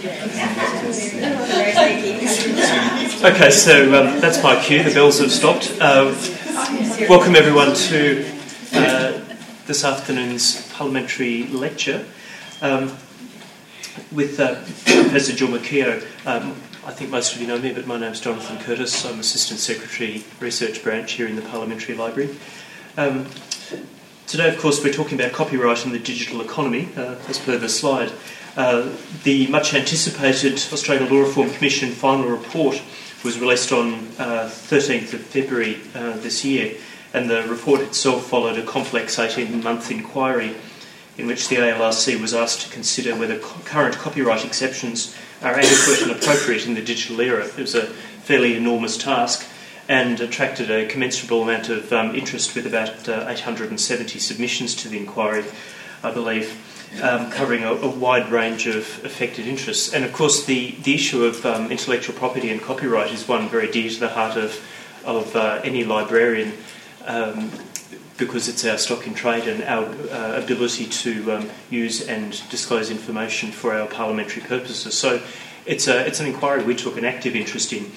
Okay, so that's my cue. The bells have stopped. Welcome everyone to this afternoon's parliamentary lecture with Professor Jill McKeough. I think most of you know me, but my name's Jonathan Curtis. I'm Assistant Secretary, Research Branch here in the Parliamentary Library. Today, of course, we're talking about copyright in the digital economy, as per the slide. The much-anticipated Australian Law Reform Commission final report was released on 13th of February this year, and the report itself followed a complex 18-month inquiry in which the ALRC was asked to consider whether current copyright exceptions are adequate and appropriate in the digital era. It was a fairly enormous task and attracted a commensurable amount of interest, with about 870 submissions to the inquiry, I believe, covering a wide range of affected interests. And of course the issue of intellectual property and copyright is one very dear to the heart of any librarian, because it's our stock in trade and our ability to use and disclose information for our parliamentary purposes. So it's an inquiry we took an active interest in.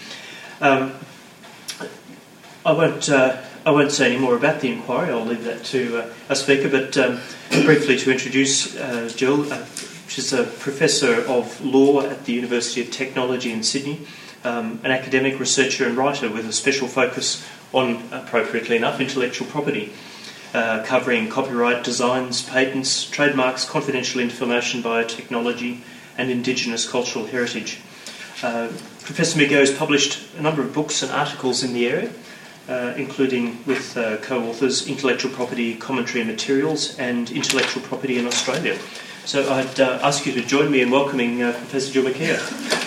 I won't say any more about the inquiry. I'll leave that to a speaker, but briefly to introduce Jill. She's a Professor of Law at the University of Technology in Sydney, an academic, researcher and writer with a special focus on, appropriately enough, intellectual property, covering copyright, designs, patents, trademarks, confidential information, biotechnology and Indigenous cultural heritage. Professor McKeough has published a number of books and articles in the area, including with co-authors Intellectual Property, Commentary and Materials and Intellectual Property in Australia. So I'd ask you to join me in welcoming Professor Jill McKeough.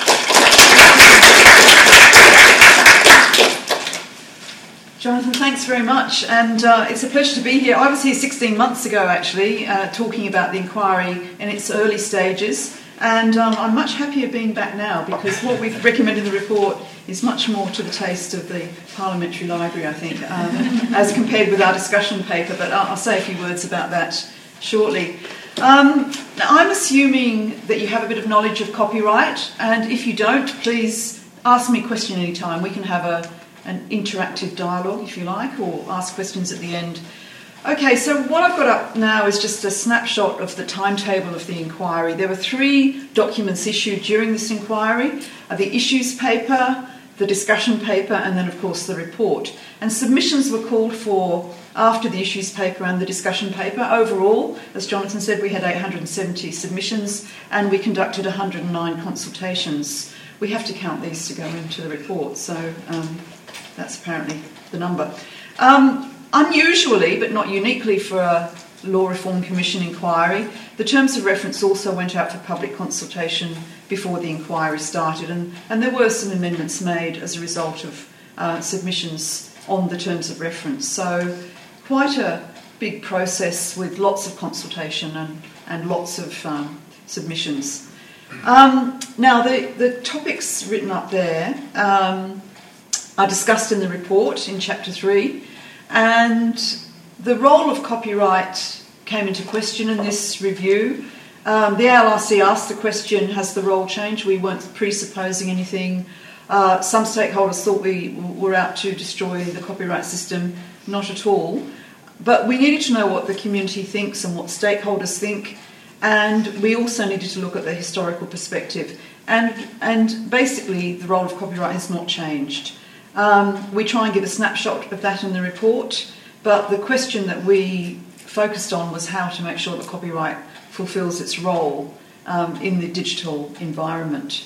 Jonathan, thanks very much, and it's a pleasure to be here. I was here 16 months ago, actually, talking about the inquiry in its early stages, and I'm much happier being back now, because what we've recommended in the report is much more to the taste of the Parliamentary Library, I think, as compared with our discussion paper, but I'll say a few words about that shortly. Now, I'm assuming that you have a bit of knowledge of copyright, and if you don't, please ask me a question anytime. We can have an interactive dialogue, if you like, or ask questions at the end. Okay, so what I've got up now is just a snapshot of the timetable of the inquiry. There were 3 documents issued during this inquiry: the issues paper, the discussion paper, and then, of course, the report. And submissions were called for after the issues paper and the discussion paper. Overall, as Jonathan said, we had 870 submissions, and we conducted 109 consultations. We have to count these to go into the report, so that's apparently the number. Unusually, but not uniquely for a Law Reform Commission inquiry, the terms of reference also went out for public consultation before the inquiry started, and there were some amendments made as a result of submissions on the terms of reference. So quite a big process with lots of consultation and lots of submissions. Now, the topics written up there are discussed in the report in Chapter 3, and the role of copyright came into question in this review. The ALRC asked the question, has the role changed? We weren't presupposing anything. Some stakeholders thought we were out to destroy the copyright system. Not at all. But we needed to know what the community thinks and what stakeholders think, and we also needed to look at the historical perspective. And basically, the role of copyright has not changed. We try and give a snapshot of that in the report, but the question that we focused on was how to make sure that copyright fulfills its role in the digital environment.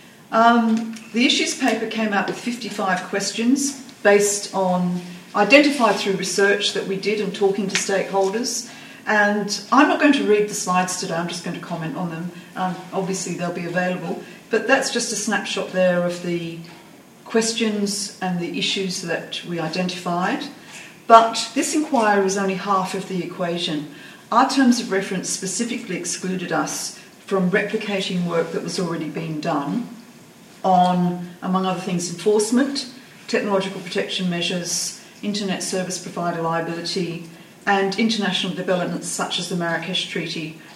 The issues paper came out with 55 questions based on, identified through research that we did and talking to stakeholders. And I'm not going to read the slides today, I'm just going to comment on them. Obviously they'll be available, but that's just a snapshot there of the questions and the issues that we identified. But this inquiry was only half of the equation. Our terms of reference specifically excluded us from replicating work that was already being done on, among other things, enforcement, technological protection measures, internet service provider liability, and international developments such as the Marrakesh Treaty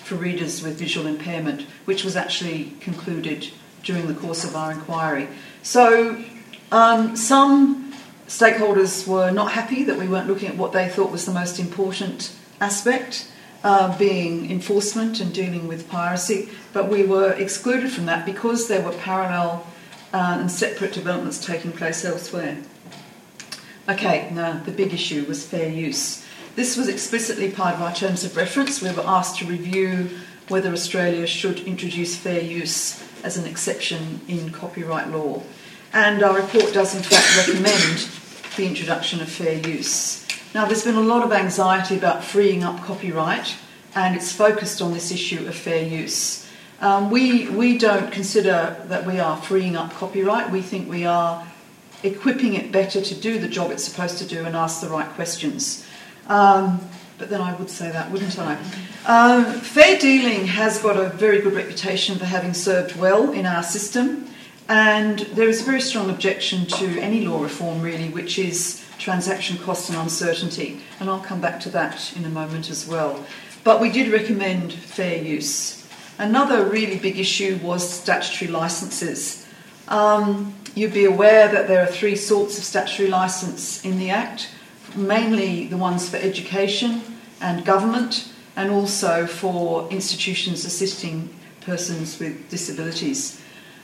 for readers with visual impairment, which was actually concluded during the course of our inquiry. So some stakeholders were not happy that we weren't looking at what they thought was the most important aspect, being enforcement and dealing with piracy, but we were excluded from that because there were parallel and separate developments taking place elsewhere. Okay, now the big issue was fair use. This was explicitly part of our terms of reference. We were asked to review whether Australia should introduce fair use as an exception in copyright law. And our report does in fact recommend the introduction of fair use. Now, there's been a lot of anxiety about freeing up copyright, and it's focused on this issue of fair use. We don't consider that we are freeing up copyright. We think we are equipping it better to do the job it's supposed to do and ask the right questions. But then I would say that, wouldn't I? Fair dealing has got a very good reputation for having served well in our system, and there is a very strong objection to any law reform, really, which is transaction cost and uncertainty, and I'll come back to that in a moment as well. But we did recommend fair use. Another really big issue was statutory licences. You'd be aware that there are three sorts of statutory licence in the Act, mainly the ones for education and government, and also for institutions assisting persons with disabilities.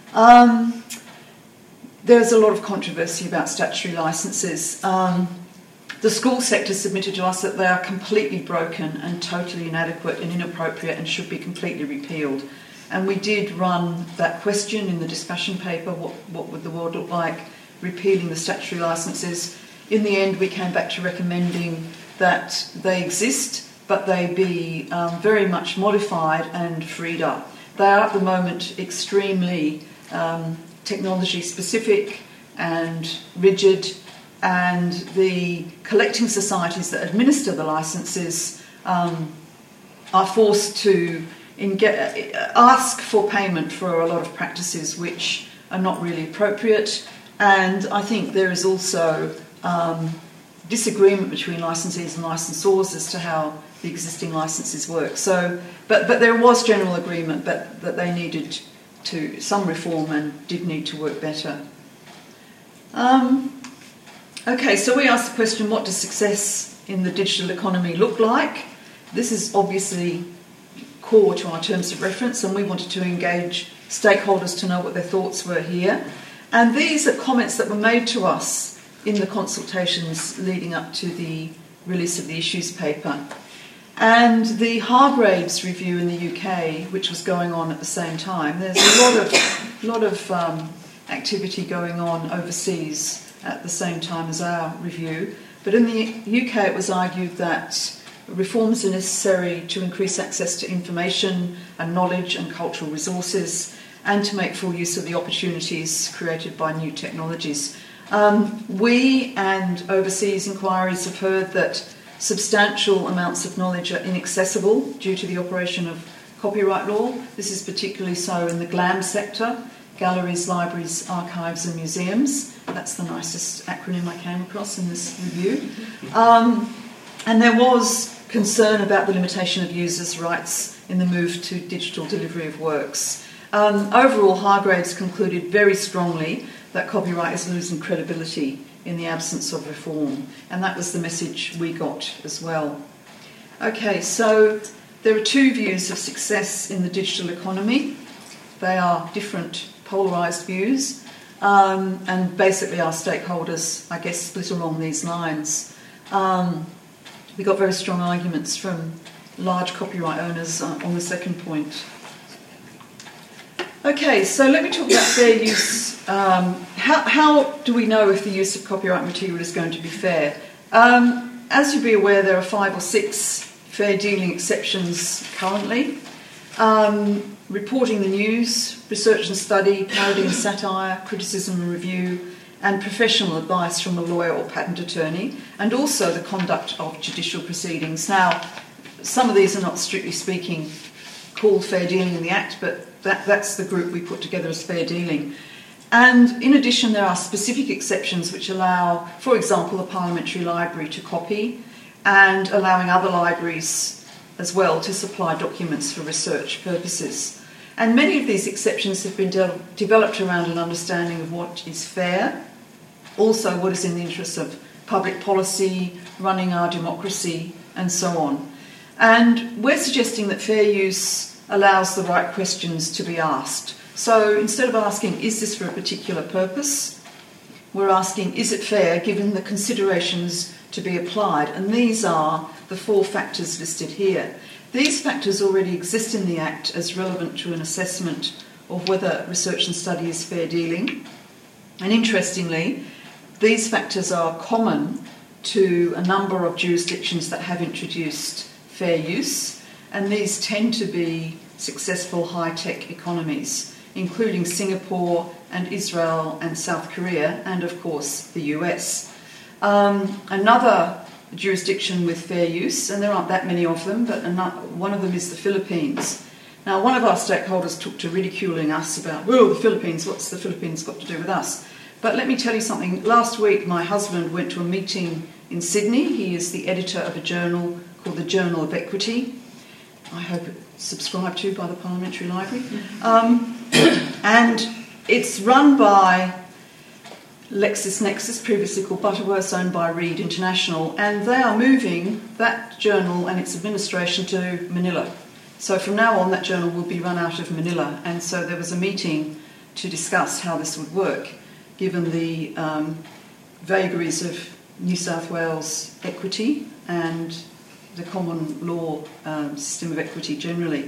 There's a lot of controversy about statutory licences. The school sector submitted to us that they are completely broken and totally inadequate and inappropriate and should be completely repealed. And we did run that question in the discussion paper, what would the world look like repealing the statutory licences. In the end, we came back to recommending that they exist, but they be very much modified and freed up. They are at the moment extremely technology specific and rigid, and the collecting societies that administer the licences are forced to ask for payment for a lot of practices which are not really appropriate, and I think there is also disagreement between licensees and licensors as to how the existing licences work. So, but there was general agreement that they needed to some reform and did need to work better. Okay, so we asked the question, what does success in the digital economy look like? This is obviously core to our terms of reference, and we wanted to engage stakeholders to know what their thoughts were here. And these are comments that were made to us in the consultations leading up to the release of the issues paper. And the Hargraves review in the UK, which was going on at the same time, there's a lot of activity going on overseas at the same time as our review. But in the UK, it was argued that reforms are necessary to increase access to information and knowledge and cultural resources, and to make full use of the opportunities created by new technologies. We and overseas inquiries have heard that substantial amounts of knowledge are inaccessible due to the operation of copyright law. This is particularly so in the GLAM sector, galleries, libraries, archives and museums. That's the nicest acronym I came across in this review. And there was concern about the limitation of users' rights in the move to digital delivery of works. Overall, Hargraves concluded very strongly that copyright is losing credibility in the absence of reform, and that was the message we got as well. Okay, so there are two views of success in the digital economy. They are different polarised views, and basically our stakeholders, I guess, split along these lines. We got very strong arguments from large copyright owners on the second point. Okay, so let me talk about fair use. How do we know if the use of copyright material is going to be fair? As you'll be aware, there are 5 or 6 fair dealing exceptions currently. Reporting the news, research and study, parody and satire, criticism and review, and professional advice from a lawyer or patent attorney, and also the conduct of judicial proceedings. Now, some of these are not strictly speaking called fair dealing in the Act, but that's the group we put together as fair dealing. And in addition, there are specific exceptions which allow, for example, the Parliamentary Library to copy, and allowing other libraries as well to supply documents for research purposes. And many of these exceptions have been developed around an understanding of what is fair, also what is in the interests of public policy, running our democracy, and so on. And we're suggesting that fair use allows the right questions to be asked. So instead of asking, is this for a particular purpose, we're asking, is it fair given the considerations to be applied? And these are the 4 factors listed here. These factors already exist in the Act as relevant to an assessment of whether research and study is fair dealing. And interestingly, these factors are common to a number of jurisdictions that have introduced fair use, and these tend to be successful high-tech economies, including Singapore and Israel and South Korea, and of course the US. Another jurisdiction with fair use, and there aren't that many of them, but one of them is the Philippines. Now, one of our stakeholders took to ridiculing us about, well, the Philippines, what's the Philippines got to do with us? But let me tell you something. Last week, my husband went to a meeting in Sydney. He is the editor of a journal called the Journal of Equity. I hope it's subscribed to by the Parliamentary Library. And it's run by LexisNexis, previously called Butterworth, owned by Reed International, and they are moving that journal and its administration to Manila. So from now on, that journal will be run out of Manila, and so there was a meeting to discuss how this would work, given the vagaries of New South Wales equity and the common law system of equity generally.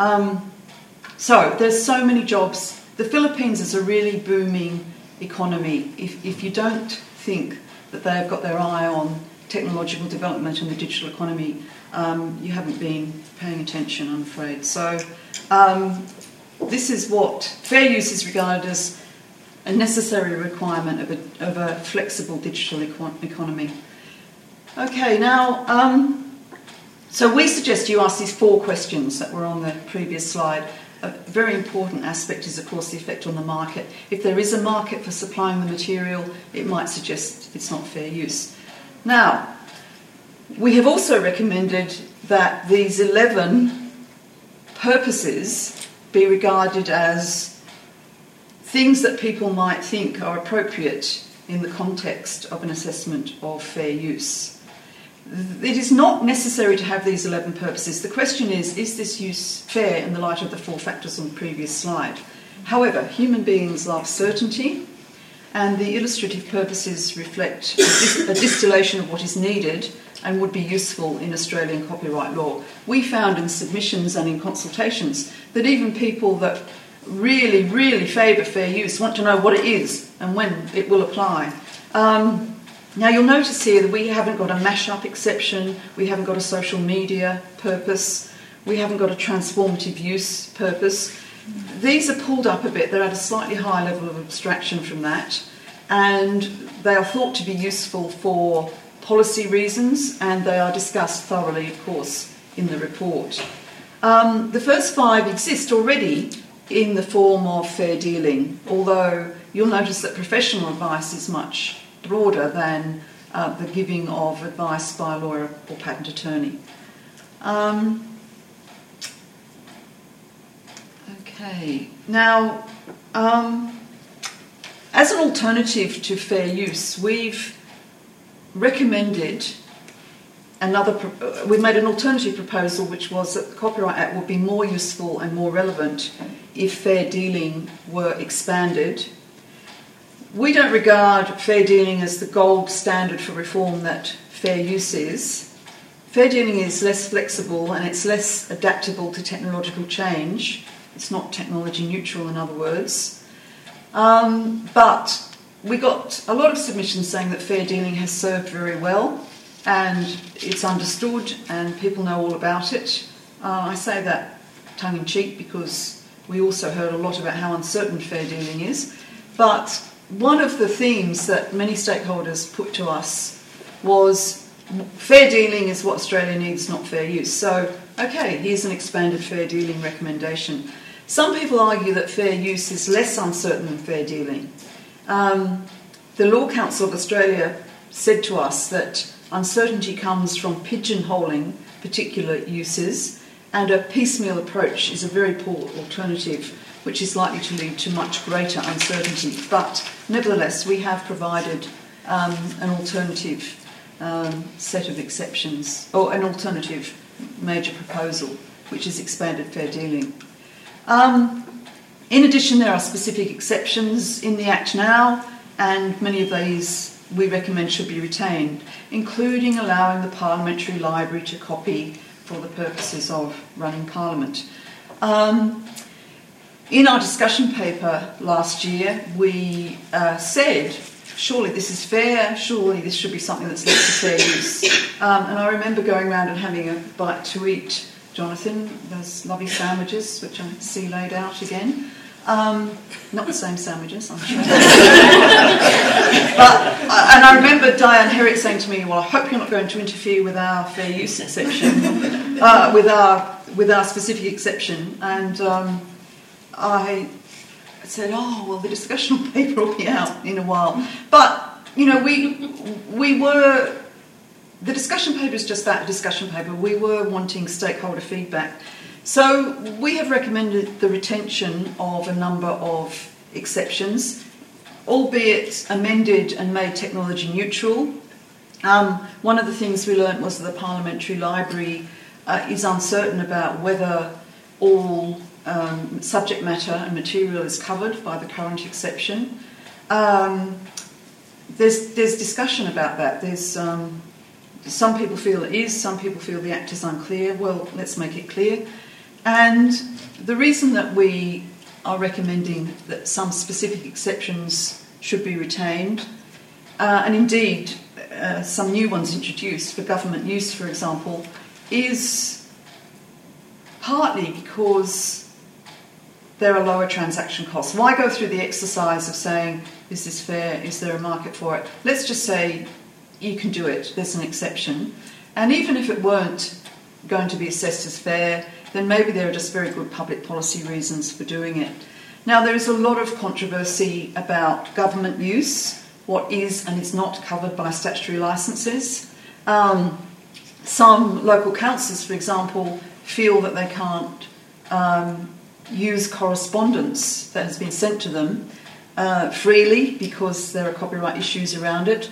So there's so many jobs. The Philippines is a really booming economy. If you don't think that they've got their eye on technological development and the digital economy, you haven't been paying attention, I'm afraid. So this is what fair use is regarded as a necessary requirement of a flexible digital economy. Okay, now, so we suggest you ask these 4 questions that were on the previous slide. A very important aspect is, of course, the effect on the market. If there is a market for supplying the material, it might suggest it's not fair use. Now, we have also recommended that these 11 purposes be regarded as things that people might think are appropriate in the context of an assessment of fair use. It is not necessary to have these 11 purposes. The question is this use fair in the light of the 4 factors on the previous slide? However, human beings love certainty, and the illustrative purposes reflect a distillation of what is needed and would be useful in Australian copyright law. We found in submissions and in consultations that even people that really, really favour fair use want to know what it is and when it will apply. Now, you'll notice here that we haven't got a mash-up exception, we haven't got a social media purpose, we haven't got a transformative use purpose. These are pulled up a bit, they're at a slightly higher level of abstraction from that, and they are thought to be useful for policy reasons, and they are discussed thoroughly, of course, in the report. The first 5 exist already in the form of fair dealing, although you'll notice that professional advice is much broader than the giving of advice by a lawyer or patent attorney. Okay, now, as an alternative to fair use, we've recommended we've made an alternative proposal, which was that the Copyright Act would be more useful and more relevant if fair dealing were expanded. We don't regard fair dealing as the gold standard for reform that fair use is. Fair dealing is less flexible and it's less adaptable to technological change. It's not technology neutral, in other words. But we got a lot of submissions saying that fair dealing has served very well and it's understood and people know all about it. I say that tongue-in-cheek because we also heard a lot about how uncertain fair dealing is. But one of the themes that many stakeholders put to us was fair dealing is what Australia needs, not fair use. So, okay, here's an expanded fair dealing recommendation. Some people argue that fair use is less uncertain than fair dealing. The Law Council of Australia said to us that uncertainty comes from pigeonholing particular uses, and a piecemeal approach is a very poor alternative, which is likely to lead to much greater uncertainty. But nevertheless, we have provided an alternative set of exceptions, or an alternative major proposal, which is expanded fair dealing. In addition, there are specific exceptions in the Act now, and many of these we recommend should be retained, including allowing the Parliamentary Library to copy for the purposes of running Parliament. In our discussion paper last year, we said, surely this is fair, surely this should be something that's left to fair use. And I remember going around and having a bite to eat, Jonathan, those lovely sandwiches, which I see laid out again. Not the same sandwiches, I'm sure. And I remember Diane Herrick saying to me, well, I hope you're not going to interfere with our fair use exception, with our specific exception. And I said, oh, well, the discussion paper will be out in a while. But, you know, the discussion paper is just that, a discussion paper. We were wanting stakeholder feedback. So we have recommended the retention of a number of exceptions, albeit amended and made technology neutral. One of the things we learnt was that the Parliamentary Library is uncertain about whether all subject matter and material is covered by the current exception. There's discussion about that. There's some people feel it is, some people feel the Act is unclear. Well, let's make it clear. And the reason that we are recommending that some specific exceptions should be retained, and indeed some new ones introduced for government use, for example, is partly because there are lower transaction costs. Why go through the exercise of saying, is this fair, is there a market for it? Let's just say you can do it, there's an exception. And even if it weren't going to be assessed as fair, then maybe there are just very good public policy reasons for doing it. Now, there is a lot of controversy about government use, what is and is not covered by statutory licences. Some local councils, for example, feel that they can't use correspondence that has been sent to them freely because there are copyright issues around it.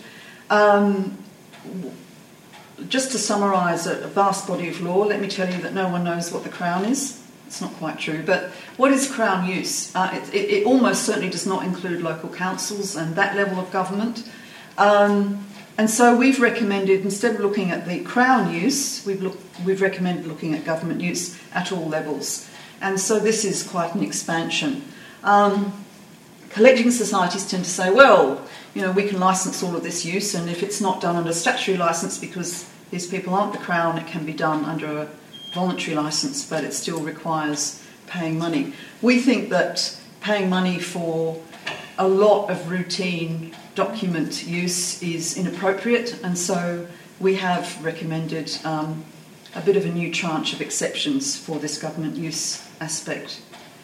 Just to summarise a vast body of law, let me tell you that no one knows what the Crown is. It's not quite true, but what is Crown use? It almost certainly does not include local councils and that level of government. And so we've recommended, instead of looking at the Crown use, we've recommended looking at government use at all levels. And so this is quite an expansion. Collecting societies tend to say, well, you know, we can license all of this use, and if it's not done under statutory licence because these people aren't the Crown, it can be done under a voluntary licence, but it still requires paying money. We think that paying money for a lot of routine document use is inappropriate, and so we have recommended a bit of a new tranche of exceptions for this government use aspect.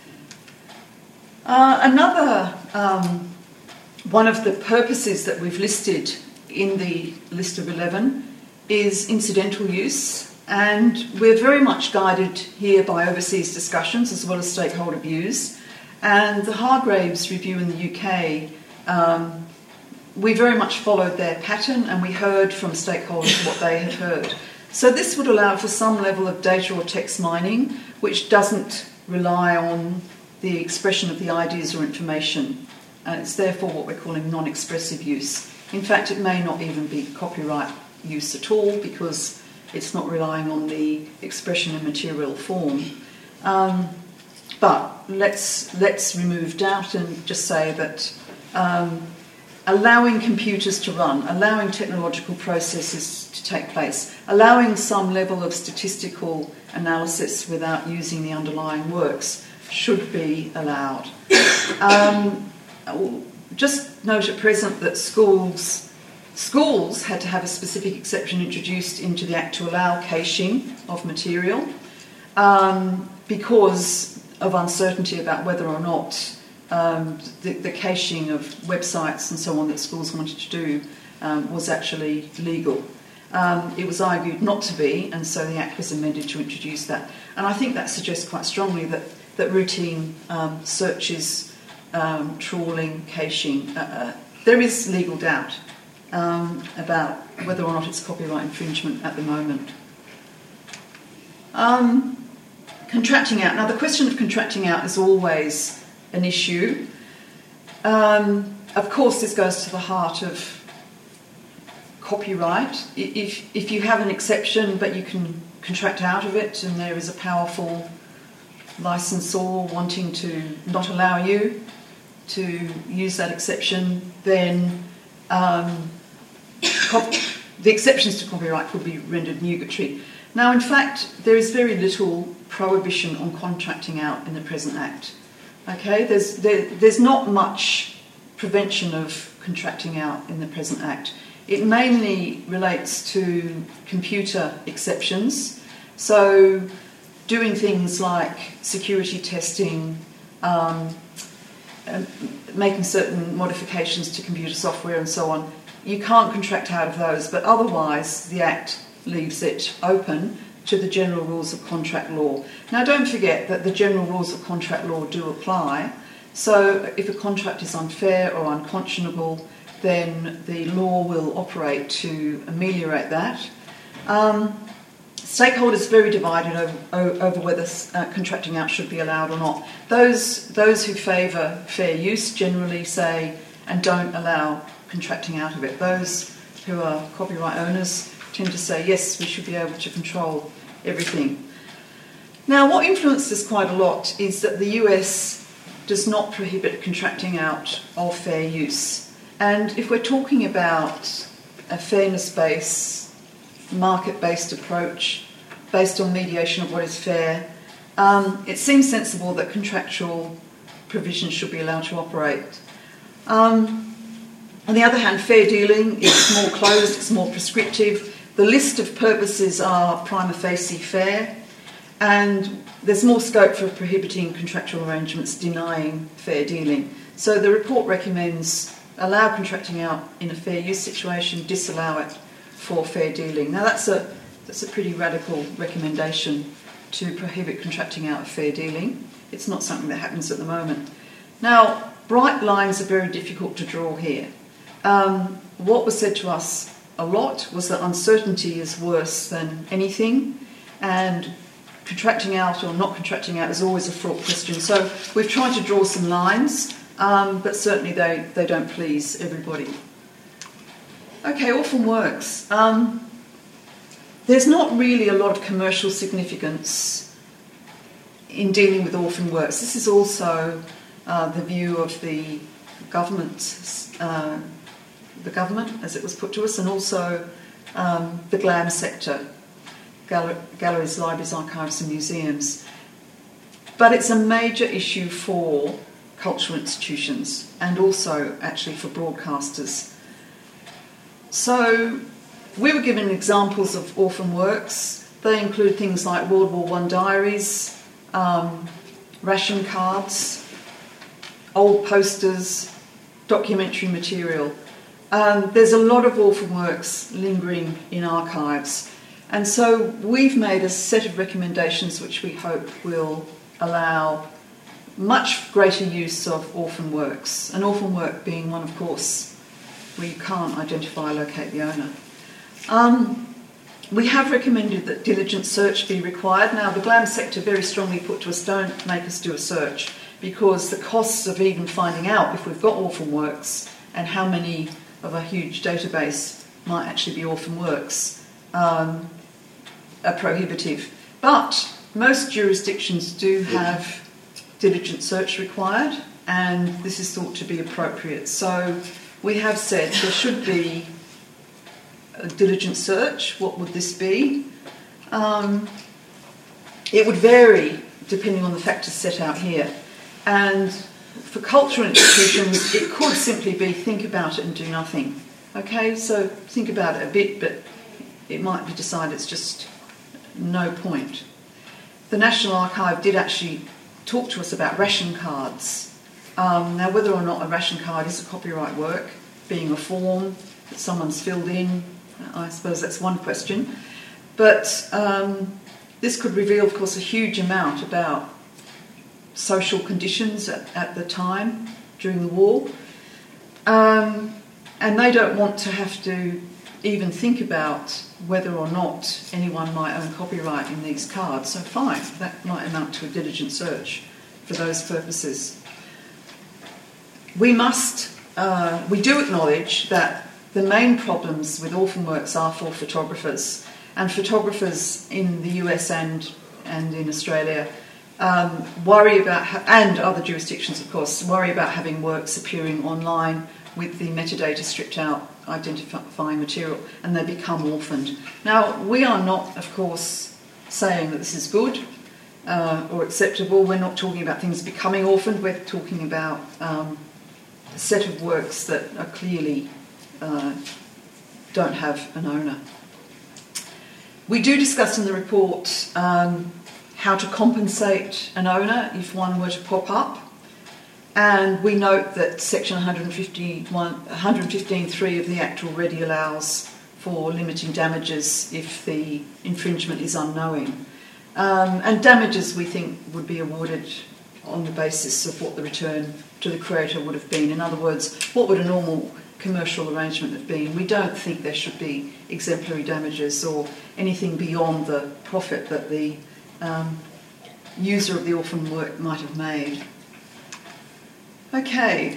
Another one of the purposes that we've listed in the list of 11 is incidental use, and we're very much guided here by overseas discussions as well as stakeholder views. And the Hargraves review in the UK, we very much followed their pattern, and we heard from stakeholders what they had heard. So this would allow for some level of data or text mining, which doesn't rely on the expression of the ideas or information. And it's therefore what we're calling non-expressive use. In fact, it may not even be copyright use at all because it's not relying on the expression in material form. But let's remove doubt and just say that allowing computers to run, allowing technological processes to take place, allowing some level of statistical analysis without using the underlying works should be allowed. Just note at present that schools had to have a specific exception introduced into the Act to allow caching of material because of uncertainty about whether or not the caching of websites and so on that schools wanted to do was actually legal. It was argued not to be, and so the Act was amended to introduce that. And I think that suggests quite strongly that routine searches, trawling, caching, there is legal doubt about whether or not it's copyright infringement at the moment. Contracting out. Now, the question of contracting out is always an issue. Of course, this goes to the heart of copyright. If you have an exception but you can contract out of it, and there is a powerful licensor wanting to not allow you to use that exception, then the exceptions to copyright could be rendered nugatory. Now, in fact, there is very little prohibition on contracting out in the present Act. Okay, there's not much prevention of contracting out in the present Act. It mainly relates to computer exceptions, so doing things like security testing, making certain modifications to computer software and so on. You can't contract out of those, but otherwise the Act leaves it open to the general rules of contract law. Now, don't forget that the general rules of contract law do apply, so if a contract is unfair or unconscionable, then the law will operate to ameliorate that. Stakeholders are very divided over whether contracting out should be allowed or not. Those who favour fair use generally say and don't allow contracting out of it. Those who are copyright owners tend to say, yes, we should be able to control everything. Now, what influences quite a lot is that the US does not prohibit contracting out of fair use. And if we're talking about a fairness-based, market-based approach based on mediation of what is fair, it seems sensible that contractual provisions should be allowed to operate. On the other hand, fair dealing is more closed, it's more prescriptive. The list of purposes are prima facie fair, and there's more scope for prohibiting contractual arrangements denying fair dealing. So the report recommends allow contracting out in a fair use situation, disallow it for fair dealing. Now that's a pretty radical recommendation to prohibit contracting out of fair dealing. It's not something that happens at the moment. Now, bright lines are very difficult to draw here. What was said to us a lot was that uncertainty is worse than anything, and contracting out or not contracting out is always a fraught question. So we've tried to draw some lines, but certainly they don't please everybody. Okay, orphan works. There's not really a lot of commercial significance in dealing with orphan works. This is also the view of the government, as it was put to us, and also the GLAM sector, galleries, libraries, archives and museums. But it's a major issue for cultural institutions and also actually for broadcasters. So we were given examples of orphan works. They include things like World War I diaries, ration cards, old posters, documentary material. There's a lot of orphan works lingering in archives. And so we've made a set of recommendations which we hope will allow much greater use of orphan works. An orphan work being one, of course, where you can't identify or locate the owner. We have recommended that diligent search be required. Now, the GLAM sector very strongly put to us, don't make us do a search, because the costs of even finding out if we've got orphan works and how many of a huge database might actually be orphan works are prohibitive. But most jurisdictions do have diligent search required, and this is thought to be appropriate. So we have said there should be a diligent search. What would this be? It would vary depending on the factors set out here. And for cultural institutions, it could simply be think about it and do nothing. Okay, so think about it a bit, but it might be decided it's just no point. The National Archive did actually talk to us about ration cards. Now, whether or not a ration card is a copyright work, being a form that someone's filled in I suppose that's one question. But this could reveal, of course, a huge amount about social conditions at the time during the war. And they don't want to have to even think about whether or not anyone might own copyright in these cards. So fine, that might amount to a diligent search for those purposes. We do acknowledge that the main problems with orphan works are for photographers, and photographers in the US and in Australia worry about, and other jurisdictions of course, worry about having works appearing online with the metadata stripped out, identifying material, and they become orphaned. Now, we are not, of course, saying that this is good or acceptable. We're not talking about things becoming orphaned. We're talking about a set of works that are clearly don't have an owner. We do discuss in the report how to compensate an owner if one were to pop up. And we note that Section 115.3 of the Act already allows for limiting damages if the infringement is unknowing. And damages, we think, would be awarded on the basis of what the return to the creator would have been. In other words, what would a normal commercial arrangement have been? We don't think there should be exemplary damages or anything beyond the profit that the user of the orphan work might have made. Okay,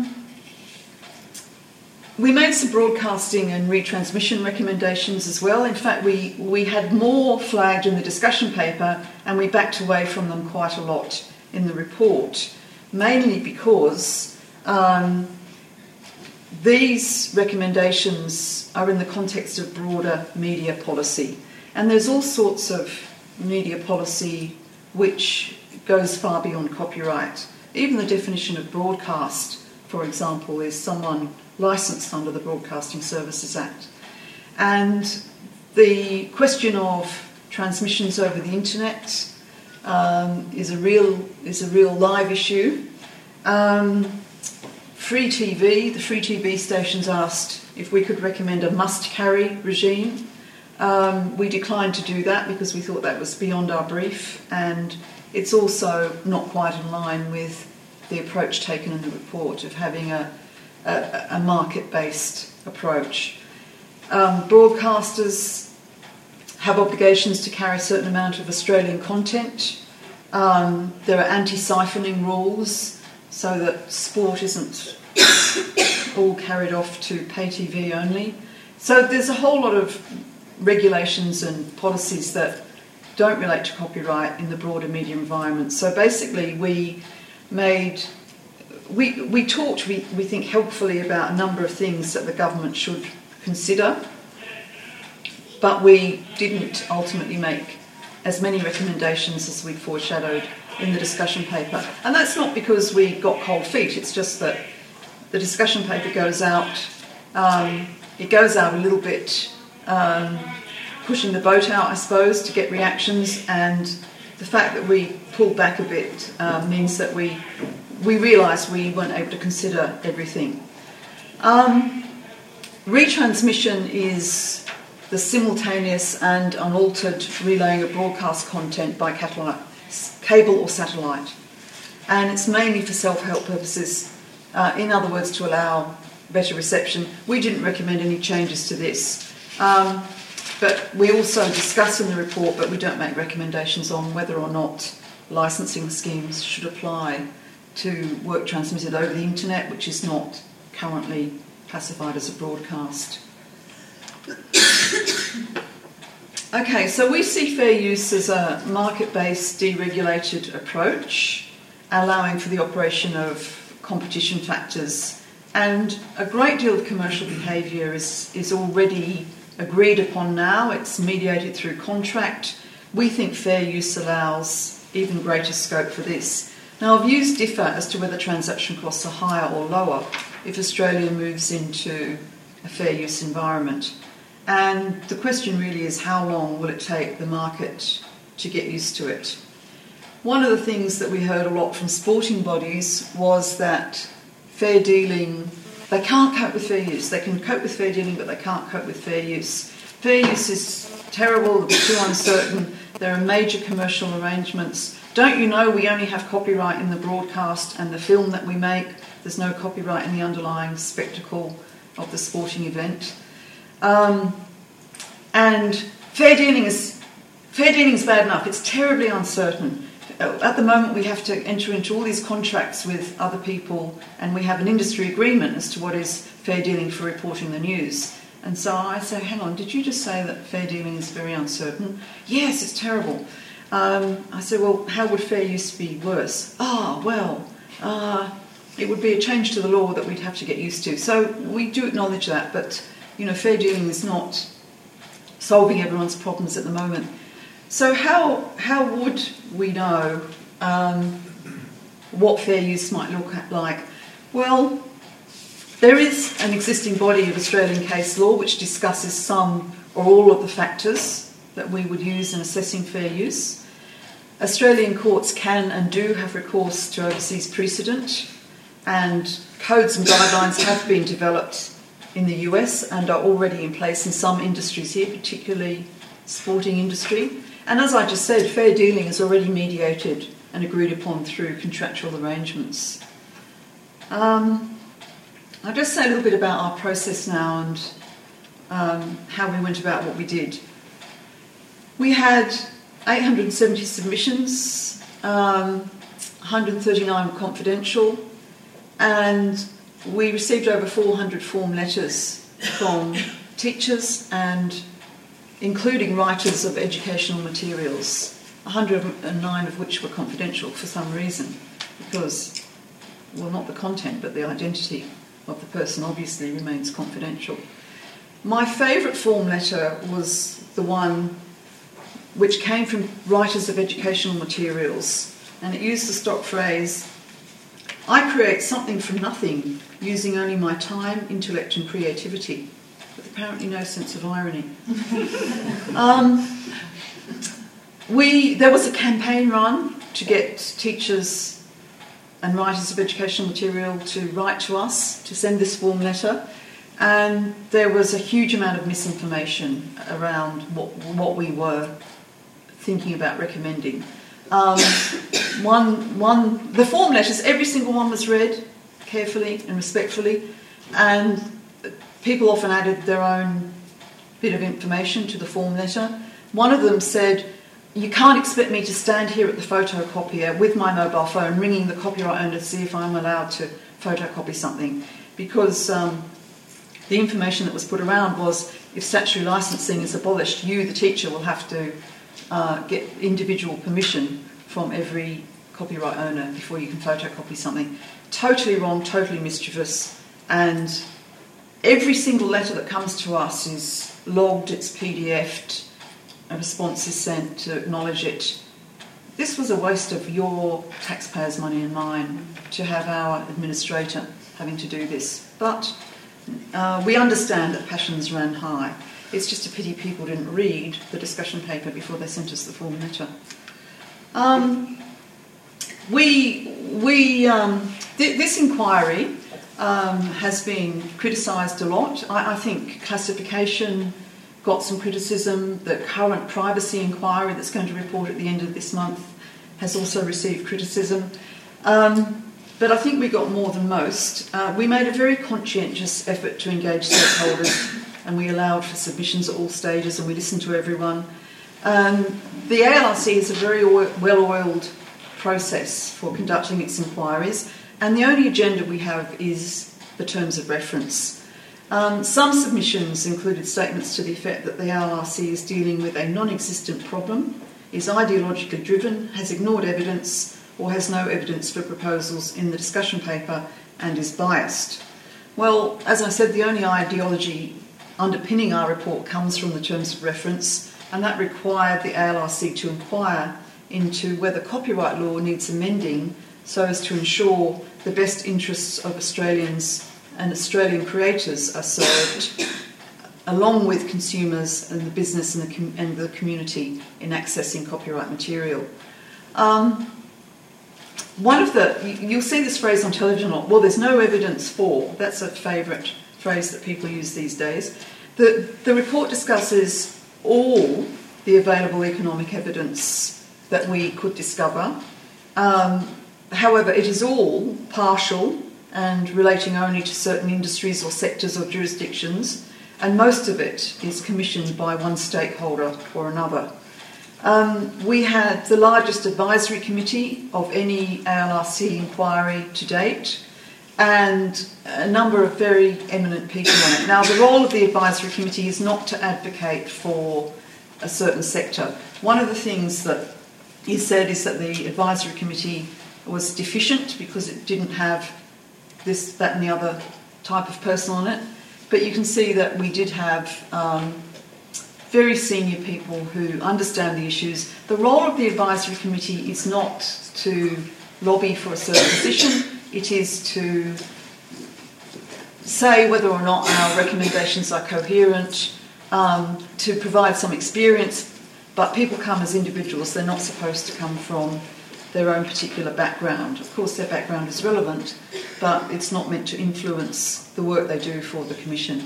we made some broadcasting and retransmission recommendations as well. In fact, we had more flagged in the discussion paper and we backed away from them quite a lot in the report, mainly because these recommendations are in the context of broader media policy. And there's all sorts of media policy which goes far beyond copyright. Even the definition of broadcast, for example, is someone licensed under the Broadcasting Services Act. And the question of transmissions over the internet is a real live issue. Free TV, the free TV stations asked if we could recommend a must-carry regime. We declined to do that because we thought that was beyond our brief, and it's also not quite in line with the approach taken in the report of having a market-based approach. Broadcasters have obligations to carry a certain amount of Australian content. There are anti-siphoning rules so that sport isn't all carried off to pay TV only. So there's a whole lot of regulations and policies that don't relate to copyright in the broader media environment. So basically we talked, we think, helpfully about a number of things that the government should consider, but we didn't ultimately make as many recommendations as we foreshadowed in the discussion paper. And that's not because we got cold feet, it's just that the discussion paper goes out, it goes out a little bit pushing the boat out, I suppose, to get reactions, and the fact that we pulled back a bit means that we realised we weren't able to consider everything. Retransmission is the simultaneous and unaltered relaying of broadcast content by cable or satellite, and it's mainly for self-help purposes, in other words, to allow better reception. We didn't recommend any changes to this. But we also discuss in the report, but we don't make recommendations on whether or not licensing schemes should apply to work transmitted over the internet, which is not currently classified as a broadcast. Okay, so we see fair use as a market-based, deregulated approach, allowing for the operation of competition factors, and a great deal of commercial behaviour is already agreed upon now. It's mediated through contract. We think fair use allows even greater scope for this. Now, our views differ as to whether transaction costs are higher or lower if Australia moves into a fair use environment. And the question really is, how long will it take the market to get used to it? One of the things that we heard a lot from sporting bodies was that fair dealing they can't cope with fair use. They can cope with fair dealing, but they can't cope with fair use. Fair use is terrible, it's too uncertain. There are major commercial arrangements. Don't you know we only have copyright in the broadcast and the film that we make? There's no copyright in the underlying spectacle of the sporting event. And fair dealing is bad enough. It's terribly uncertain. At the moment, we have to enter into all these contracts with other people, and we have an industry agreement as to what is fair dealing for reporting the news. And so I say, hang on, did you just say that fair dealing is very uncertain? Yes, it's terrible. I said, well, how would fair use be worse? It would be a change to the law that we'd have to get used to. So we do acknowledge that, but fair dealing is not solving everyone's problems at the moment. So how would we know what fair use might look like? Well, there is an existing body of Australian case law which discusses some or all of the factors that we would use in assessing fair use. Australian courts can and do have recourse to overseas precedent, and codes and guidelines have been developed in the US and are already in place in some industries here, particularly sporting industry. And as I just said, fair dealing is already mediated and agreed upon through contractual arrangements. I'll just say a little bit about our process now and how we went about what we did. We had 870 submissions, 139 were confidential, and we received over 400 form letters from teachers and including writers of educational materials, 109 of which were confidential for some reason, because, well, not the content, but the identity of the person obviously remains confidential. My favourite form letter was the one which came from writers of educational materials, and it used the stock phrase, "I create something from nothing using only my time, intellect and creativity," with apparently no sense of irony. There was a campaign run to get teachers and writers of educational material to write to us, to send this form letter, and there was a huge amount of misinformation around what we were thinking about recommending. The form letters, every single one was read carefully and respectfully, and people often added their own bit of information to the form letter. One of them said, "You can't expect me to stand here at the photocopier with my mobile phone ringing the copyright owner to see if I'm allowed to photocopy something," because the information that was put around was, if statutory licensing is abolished, you, the teacher, will have to get individual permission from every copyright owner before you can photocopy something. Totally wrong, totally mischievous, and every single letter that comes to us is logged, it's PDF'd, a response is sent to acknowledge it. This was a waste of your taxpayers' money and mine to have our administrator having to do this. But we understand that passions ran high. It's just a pity people didn't read the discussion paper before they sent us the form letter. This inquiry has been criticised a lot. I think classification got some criticism. The current privacy inquiry that's going to report at the end of this month has also received criticism. But I think we got more than most. We made a very conscientious effort to engage stakeholders, and we allowed for submissions at all stages, and we listened to everyone. The ALRC is a very well-oiled process for conducting its inquiries, and the only agenda we have is the terms of reference. Some submissions included statements to the effect that the ALRC is dealing with a non-existent problem, is ideologically driven, has ignored evidence, or has no evidence for proposals in the discussion paper, and is biased. Well, as I said, the only ideology underpinning our report comes from the terms of reference, and that required the ALRC to inquire into whether copyright law needs amending so as to ensure the best interests of Australians and Australian creators are served, along with consumers and the business and the community in accessing copyright material. you'll see this phrase on television a lot, well, there's no evidence for. That's a favourite phrase that people use these days. The report discusses all the available economic evidence that we could discover. However, it is all partial and relating only to certain industries or sectors or jurisdictions, and most of it is commissioned by one stakeholder or another. We had the largest advisory committee of any ALRC inquiry to date, and a number of very eminent people on it. Now, the role of the advisory committee is not to advocate for a certain sector. One of the things that is said is that the advisory committee was deficient because it didn't have this, that and the other type of person on it. But you can see that we did have very senior people who understand the issues. The role of the advisory committee is not to lobby for a certain position, it is to say whether or not our recommendations are coherent, to provide some experience, but people come as individuals, they're not supposed to come from their own particular background. Of course, their background is relevant, but it's not meant to influence the work they do for the Commission.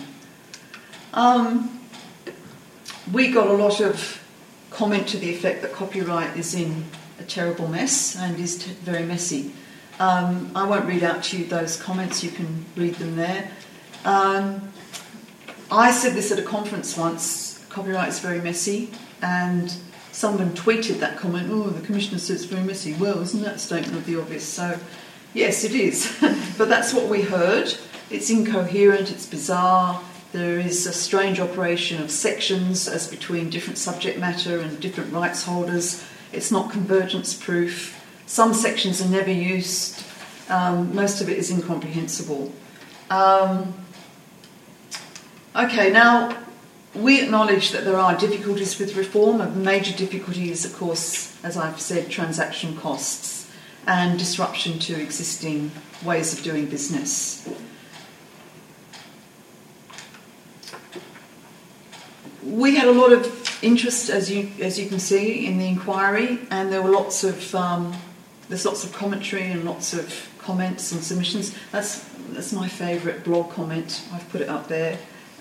We got a lot of comment to the effect that copyright is in a terrible mess and is very messy. I won't read out to you those comments, you can read them there. I said this at a conference once, copyright is very messy, and someone tweeted that comment, oh, the Commissioner says it's very messy. Well, isn't that a statement of the obvious? So, yes, it is. But that's what we heard. It's incoherent, it's bizarre. There is a strange operation of sections as between different subject matter and different rights holders. It's not convergence proof. Some sections are never used. Most of it is incomprehensible. Okay, now, we acknowledge that there are difficulties with reform. A major difficulty is, of course, as I've said, transaction costs and disruption to existing ways of doing business. We had a lot of interest, as you can see, in the inquiry, and there were lots of commentary and lots of comments and submissions. That's my favourite blog comment. I've put it up there.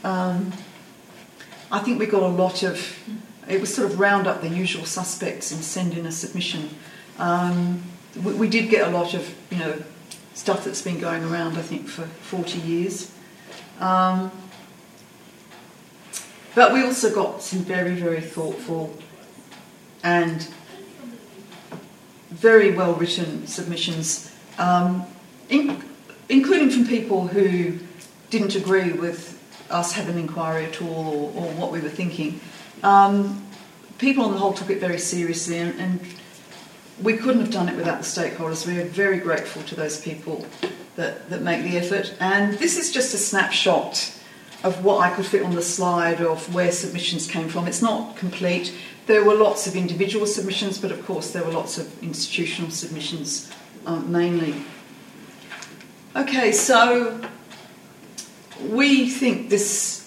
I think we got a lot of. It was sort of round up the usual suspects and send in a submission. We did get a lot of stuff that's been going around, I think, for 40 years. But we also got some very, very thoughtful and very well-written submissions, including from people who didn't agree with us having an inquiry at all or what we were thinking. People on the whole took it very seriously, and we couldn't have done it without the stakeholders. We are very grateful to those people that make the effort. And this is just a snapshot of what I could fit on the slide of where submissions came from. It's not complete. There were lots of individual submissions, but of course there were lots of institutional submissions mainly. Okay, so we think this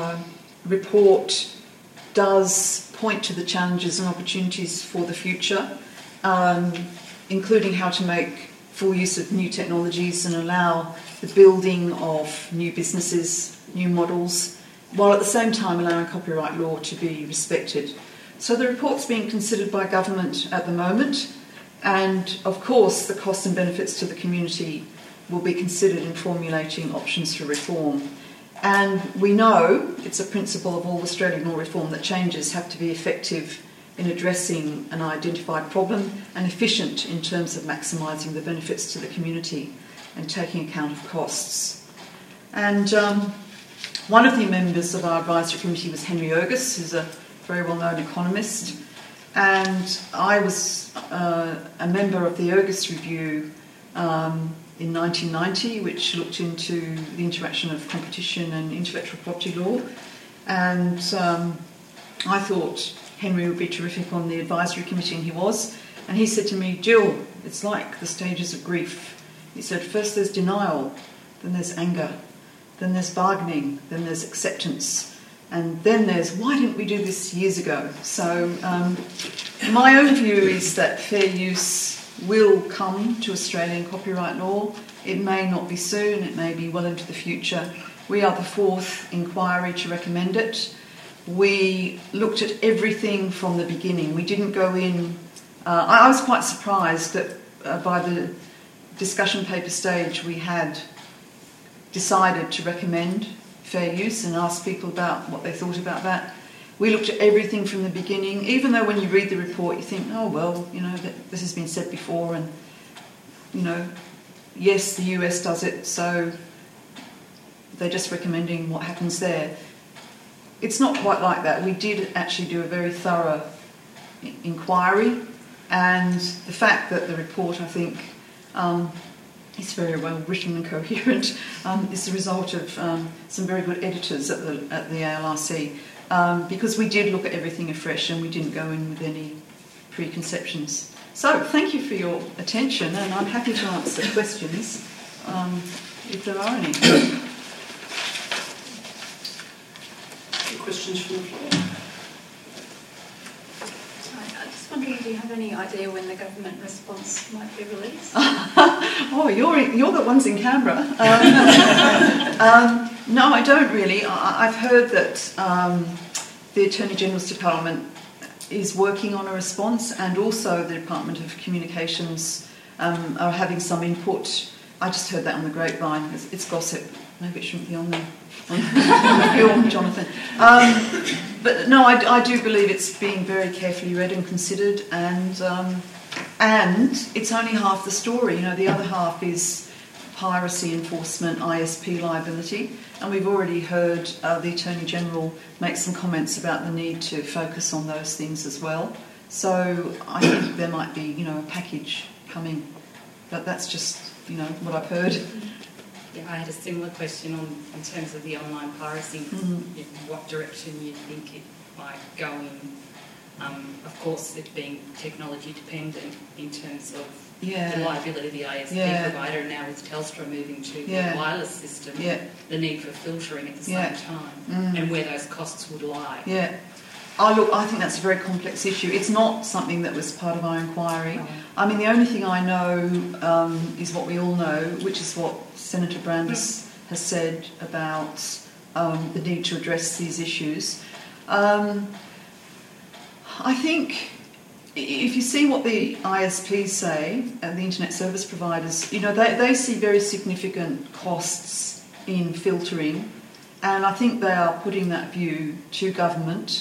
report does point to the challenges and opportunities for the future, including how to make full use of new technologies and allow the building of new businesses, new models, while at the same time allowing copyright law to be respected. So the report's being considered by government at the moment, and of course the costs and benefits to the community will be considered in formulating options for reform. And we know it's a principle of all Australian law reform that changes have to be effective in addressing an identified problem and efficient in terms of maximising the benefits to the community and taking account of costs. And one of the members of our advisory committee was Henry Ergas, who's a very well-known economist, and I was a member of the Ergas Review in 1990, which looked into the interaction of competition and intellectual property law, and I thought Henry would be terrific on the advisory committee, and he was. And he said to me, Jill, it's like the stages of grief. He said, first there's denial, then there's anger, then there's bargaining, then there's acceptance, and then there's, why didn't we do this years ago? So my own view is that fair use will come to Australian copyright law. It may not be soon, it may be well into the future. We are the fourth inquiry to recommend it. We looked at everything from the beginning. We didn't go in... I was quite surprised that by the discussion paper stage we had decided to recommend fair use and ask people about what they thought about that. We looked at everything from the beginning, even though when you read the report you think, oh well, you know, this has been said before, and you know, yes, the US does it, so they're just recommending what happens there. It's not quite like that. We did actually do a very thorough inquiry, and the fact that the report, I think, is very well written and coherent is the result of some very good editors at the ALRC, because we did look at everything afresh and we didn't go in with any preconceptions. So thank you for your attention, and I'm happy to answer questions if there are any. Questions from the floor? I'm just wondering, do you have any idea when the government response might be released? Oh, you're the ones in Canberra. No, I don't really. I've heard that the Attorney General's Department is working on a response, and also the Department of Communications are having some input. I just heard that on the grapevine. It's gossip. Maybe it shouldn't be on the film, Jonathan. But no, I do believe it's being very carefully read and considered, and it's only half the story. You know, the other half is piracy enforcement, ISP liability, and we've already heard the Attorney General make some comments about the need to focus on those things as well. So I think there might be, you know, a package coming, but that's just, you know, what I've heard. Yeah, I had a similar question in terms of the online piracy, what direction you think it might go in. Of course, it being technology dependent in terms of the liability of the ISP provider, and now with Telstra moving to the wireless system, the need for filtering at the same time, and where those costs would lie. Yeah. Oh, look, I think that's a very complex issue. It's not something that was part of our inquiry. I mean, the only thing I know is what we all know, which is what Senator Brandis has said about the need to address these issues. I think if you see what the ISPs say, the internet service providers, you know, they see very significant costs in filtering, and I think they are putting that view to government.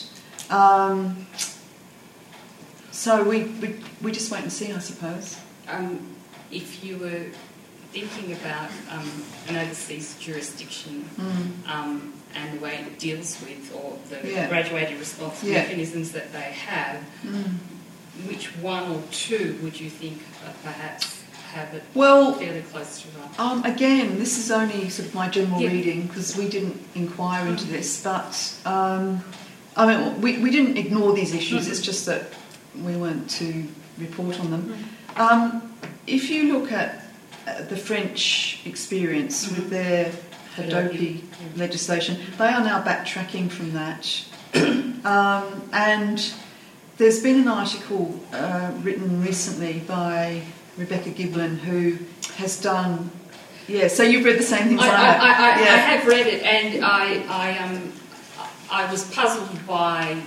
So we just wait and see, I suppose. If you were thinking about an overseas jurisdiction and the way it deals with, or the graduated response mechanisms that they have, which one or two would you think perhaps have it fairly close to right? Again, this is only sort of my general reading, because we didn't inquire into this, but I mean, we didn't ignore these issues, it's just that we weren't to report on them. If you look at the French experience with their Hadopi legislation, they are now backtracking from that. And there's been an article written recently by Rebecca Giblin, who has done... Yeah, so you've read the same things I have. I have read it, and I was puzzled by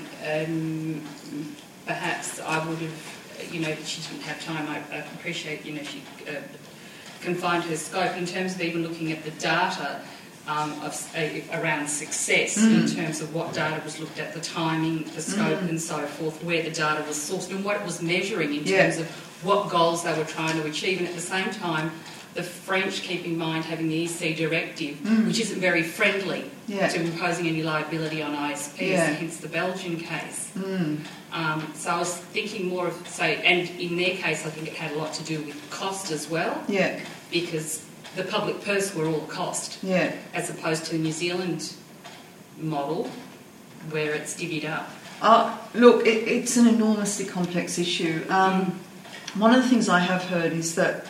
perhaps I would have, you know, she didn't have time. I appreciate, you know, she confined her scope in terms of even looking at the data around success, in terms of what data was looked at, the timing, the scope and so forth, where the data was sourced and what it was measuring in terms of what goals they were trying to achieve. And at the same time, the French, keep in mind, having the EC directive, which isn't very friendly to imposing any liability on ISPs, hence the Belgian case. So I was thinking more of, say, and in their case I think it had a lot to do with cost as well, because the public purse were all cost, as opposed to the New Zealand model where it's divvied up. Look, it's an enormously complex issue. One of the things I have heard is that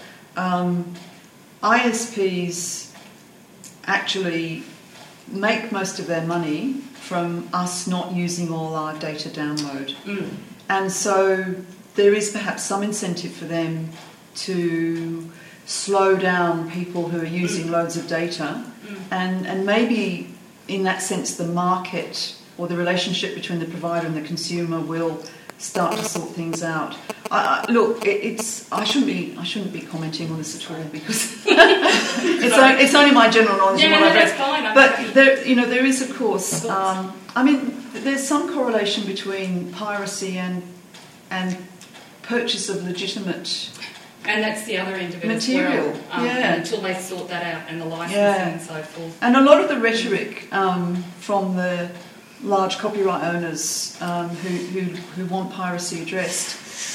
ISPs actually make most of their money from us not using all our data download. And so there is perhaps some incentive for them to slow down people who are using loads of data, and maybe in that sense the market or the relationship between the provider and the consumer will start to sort things out. Look, I shouldn't be commenting on this at all because it's only my general knowledge. Yeah, that's fine. But there is, of course. There's some correlation between piracy and purchase of legitimate. And that's the other end of it material. As well. Until they sort that out and the licensing and so forth. And a lot of the rhetoric from the large copyright owners who want piracy addressed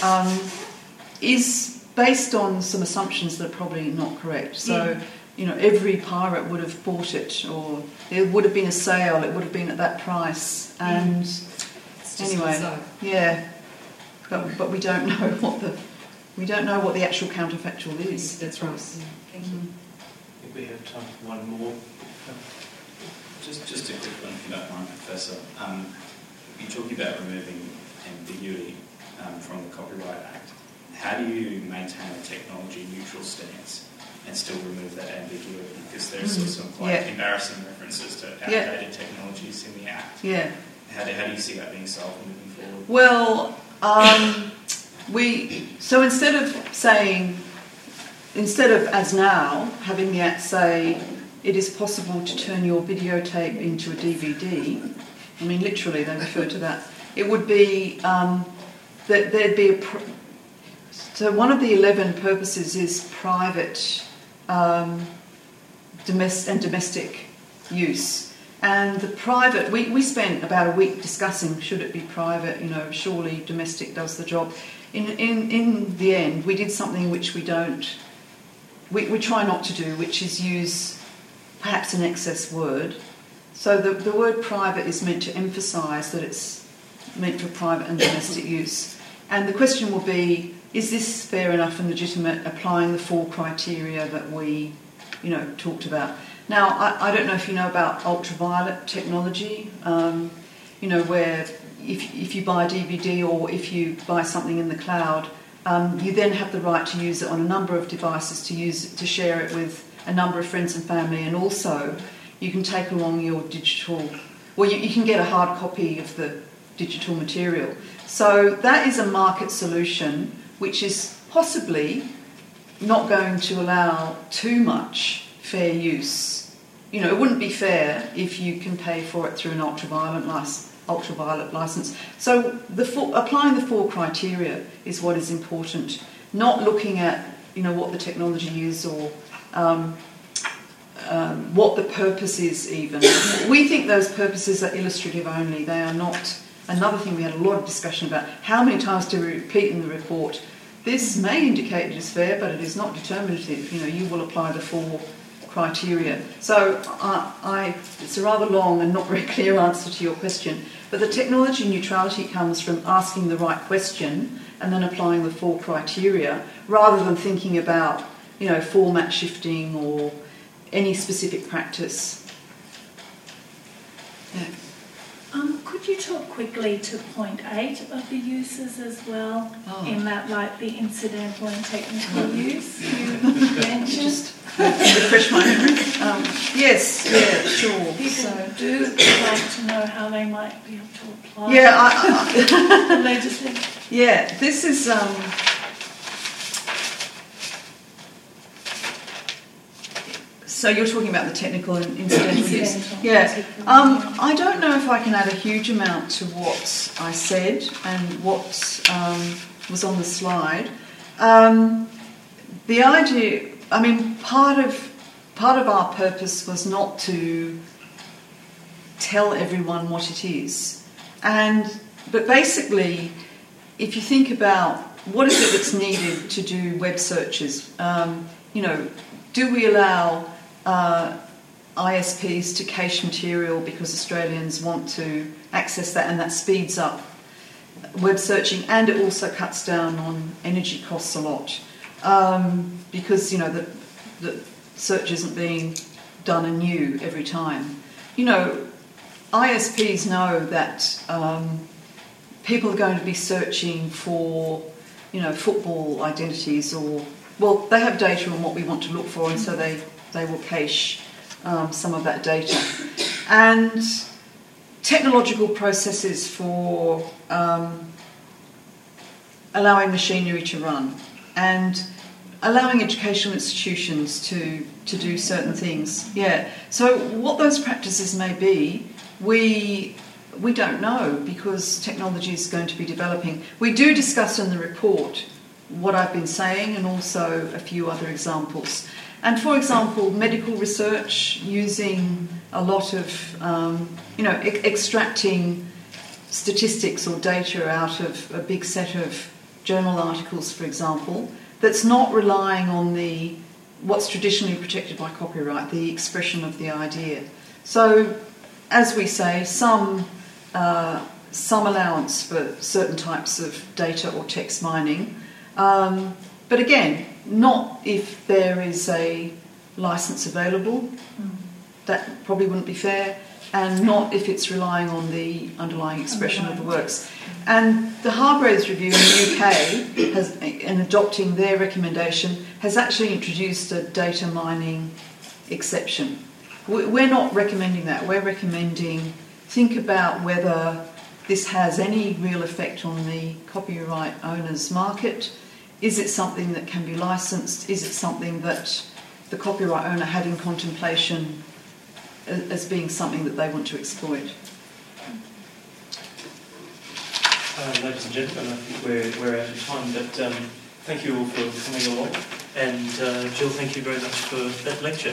is based on some assumptions that are probably not correct. So, every pirate would have bought it, or there would have been a sale, it would have been at that price. And anyway, but we don't know what the actual counterfactual is. That's right. Thank you. I think we have time for one more. Just a quick one, if you don't mind, Professor. You're talking about removing ambiguity from the Copyright Act. How do you maintain a technology-neutral stance and still remove that ambiguity? Because there's some quite embarrassing references to outdated technologies in the Act. Yeah. How do you see that being solved moving forward? Well, instead of as now having the Act say it is possible to turn your videotape into a DVD. I mean, literally, they refer to that. It would be that there'd be so one of the 11 purposes is private domestic use. And the private, we spent about a week discussing should it be private, surely domestic does the job. In the end, we did something which we try not to do, which is use perhaps an excess word. So the word private is meant to emphasise that it's meant for private and domestic use. And the question will be, is this fair enough and legitimate, applying the 4 criteria that we, talked about? Now, I don't know if you know about ultraviolet technology, where if you buy a DVD or if you buy something in the cloud, you then have the right to use it on a number of devices, to share it with a number of friends and family, and also you can take along your digital, you can get a hard copy of the digital material. So that is a market solution which is possibly not going to allow too much fair use. It wouldn't be fair if you can pay for it through an ultraviolet license. So applying the 4 criteria is what is important, not looking at what the technology is or what the purpose is even. We think those purposes are illustrative only. They are not. Another thing we had a lot of discussion about, how many times do we repeat in the report, this may indicate it is fair, but it is not determinative. You will apply the 4 criteria. So it's a rather long and not very clear answer to your question, but the technology neutrality comes from asking the right question and then applying the 4 criteria, rather than thinking about format shifting or any specific practice. Yeah. Could you talk quickly to point 8 of the uses as well, in that, like, the incidental and technical use you mentioned? Just refresh my memory. Yes, yeah, sure. People do like to know how they might be able to apply the legislation. Yeah, this is... So you're talking about the technical and incidental use. Yeah. I don't know if I can add a huge amount to what I said and what was on the slide. The idea, part of our purpose was not to tell everyone what it is, but basically, if you think about what is it that's needed to do web searches, do we allow ISPs to cache material because Australians want to access that, and that speeds up web searching, and it also cuts down on energy costs a lot because the search isn't being done anew every time. ISPs know that people are going to be searching for football identities or well, they have data on what we want to look for, and so they will cache some of that data. And technological processes for allowing machinery to run and allowing educational institutions to do certain things. Yeah. So what those practices may be, we don't know, because technology is going to be developing. We do discuss in the report what I've been saying, and also a few other examples. And for example, medical research, using a lot of, extracting statistics or data out of a big set of journal articles, for example, that's not relying on what's traditionally protected by copyright, the expression of the idea. So, as we say, some allowance for certain types of data or text mining, but again, not if there is a license available. That probably wouldn't be fair, and not if it's relying on the underlying expression of the works. And the Hargraves Review in the UK, in adopting their recommendation, has actually introduced a data mining exception. We're not recommending that. We're recommending think about whether this has any real effect on the copyright owner's market. Is it something that can be licensed? Is it something that the copyright owner had in contemplation as being something that they want to exploit? Ladies and gentlemen, I think we're out of time, but thank you all for coming along. And Jill, thank you very much for that lecture.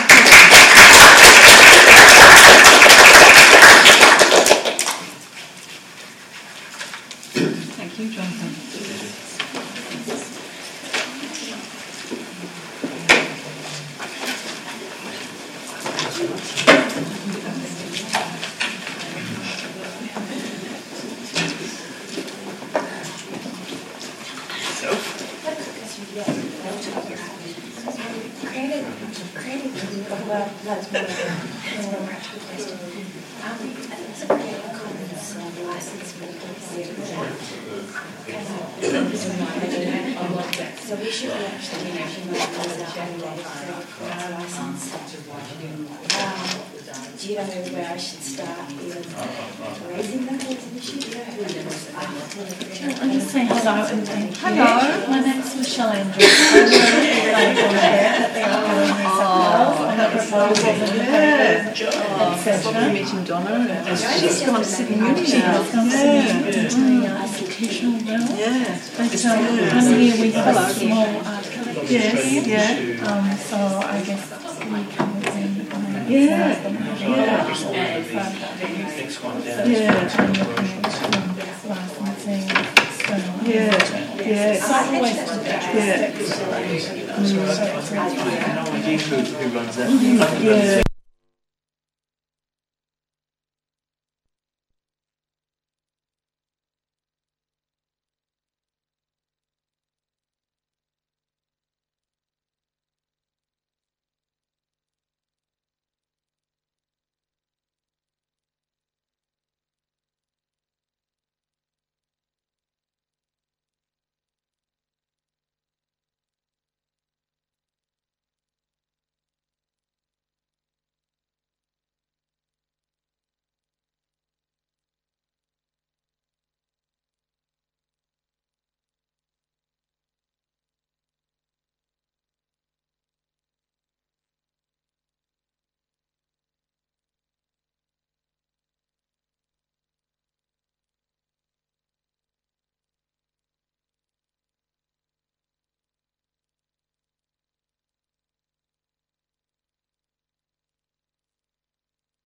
Thank you, Jonathan. So we should be actually making that for our license. Do you know where I should start even raising that as an issue? I'll just say hello and thank you. Hello. My name's Michelle Andrews. I'm everybody on there at the Lovely meeting Donna. She's gone to Sydney Uni She now. has gone to institutional realm. Yeah. But I'm here with a small art collection. Yes, yeah. So I guess we come with them. Yeah. Next one down. Yeah. Yeah. So I've always done that. Yeah. No idea who runs that. Yeah.